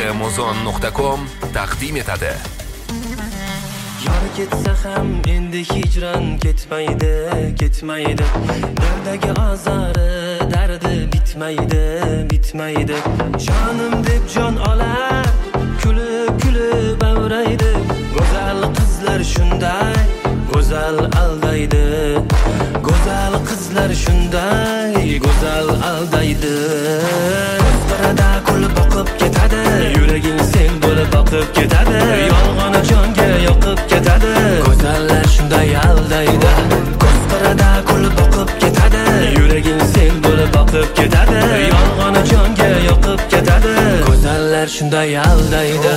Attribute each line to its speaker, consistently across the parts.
Speaker 1: Mozon.com taqdim etadi.
Speaker 2: Yor ketsa ham endi hijron ketmaydi. Dardagi azori, dardi bitmaydi. Jonim deb jon olar, kulib avraydi. Go'zal qizlar shunday, go'zal aldaydi. Go'zal qizlar shunday, go'zal aldaydi. Ko'zlarida kulib boqib ketadi, yuraging sen bo'lib boqib ketadi. Yolg'oni jonga yoqib ketadi. Go'zallar shunday aldaydi. Ko'zlarida kulib boqib ketadi, yuraging sen bo'lib boqib ketadi. Yolg'oni jonga yoqib ketadi. Go'zallar shunday aldaydi.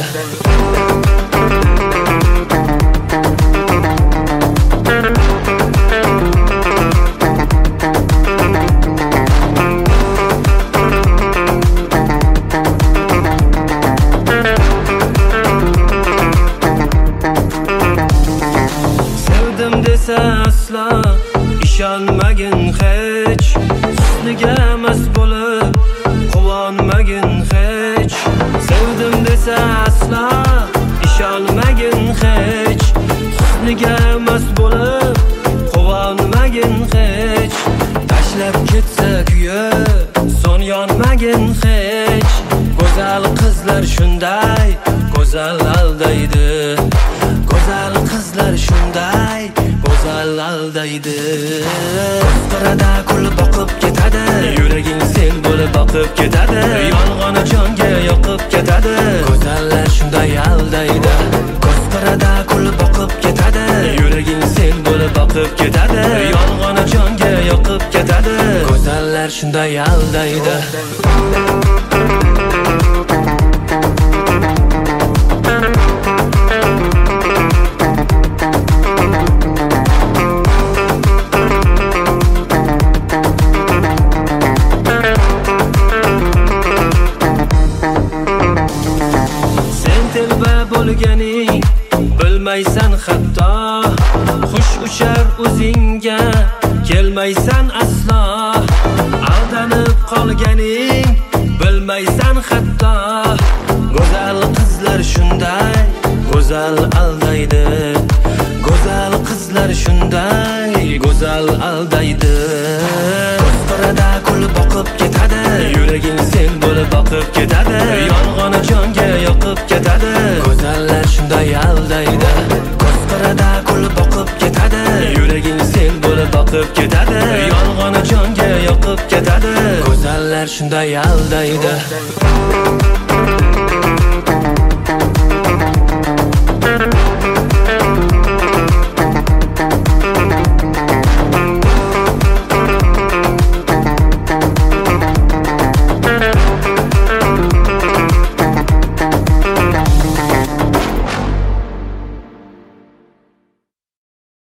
Speaker 2: Asla ishonmagin hech, husniga mast bo'lib quvonmagin hech. Sevdim desa asla ishonmagin hech, husniga mast bo'lib quvonmagin hech. Tashlab ketsa kuyib son yonmagin hech. Go'zal qizlar shunday, go'zal aldaydi. Go'zal qizlar shunday, go'zal aldaydi. Ko'zlarida kulib boqib ketadi, yuraging sen bo'lib boqib ketadi. Yolg'oni jonga yoqib ketadi. Go'zallar shunday aldaydi. Ko'zlarida kulib boqib ketadi, yuraging sen bo'lib boqib ketadi. Yolg'oni jonga yoqib ketadi. Go'zallar shunday aldaydi. Bo'lganing bilmaysan hatto, xush uchar o'zingga kelmaysan aslo. Aldanib qolganing bilmaysan hatto. Go'zal qizlar shunday, go'zal aldaydi. Go'zal qizlar shunday, go'zal aldaydi. Ko'zlarida kulib boqib ketadi, yuraging sen bo'lib boqib ketadi. Yolg'oni jonga yoqib ketadi. Go'zallar shunday aldaydi. Ko'zlarida kulib boqib ketadi, yuraging sen bo'lib boqib ketadi. Yolg'oni jonga yoqib ketadi. Go'zallar shunday aldaydi.